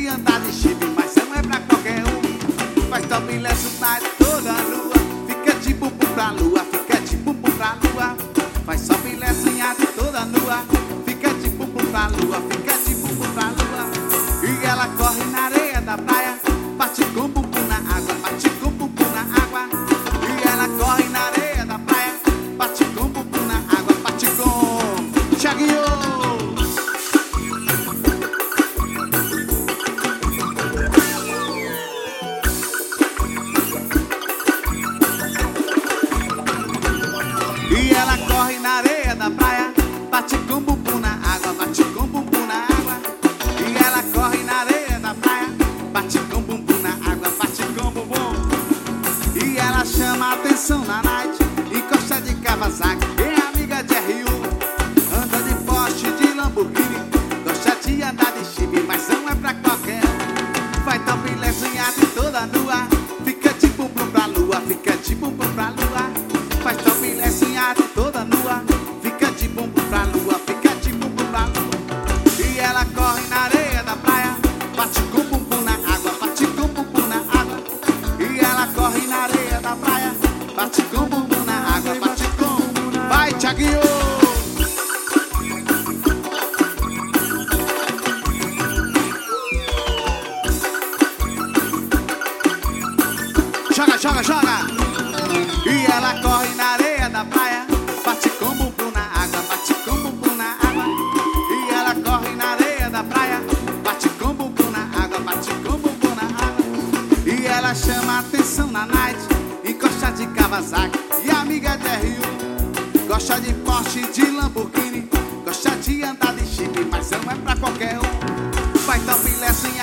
de andar de chip, mas não é pra qualquer um. Faz topless night toda nua, fica de bumbum pra lua, fica de bumbum pra lua. Faz topless night toda nua, fica de bumbum pra lua, fica de bumbum pra lua. E ela corre na areia da praia, bate com bumbum na água, bate com bumbum na água. E ela corre na areia da praia, bate com bumbum na água, bate com Thiaguinho. E ela corre na areia da praia, bate com bumbum na água, bate com bumbum na água. E ela corre na areia da praia, bate com bumbum na água, bate com bumbum. E ela chama a atenção na night, encosta de Kawasaki, é amiga de R1. Anda de Porsche, de Lamborghini, gosta de andar de chip, mas não é pra qualquer um. Vai topless em toda nua, fica de bumbum pra lua, fica de bumbum pra lua. Faz topless em toda nua, fica de bumbum pra lua, fica de bumbum pra lua. E ela corre na areia da praia, bate com bumbum na água, bate com bumbum na água. E ela corre na areia da praia, bate com bumbum na água, bate com... Vai, Thiaguinho! Joga, joga, joga! E ela corre na areia da praia, bate com bumbum na água, bate com bumbum na água. E ela corre na areia da praia, bate com bumbum na água, bate com bumbum na água. E ela chama a atenção na night, encosta de Kawasaki e amiga de R1. Gosta de Porsche, de Lamborghini, gosta de andar de chip, mas não é pra qualquer um. Vai topless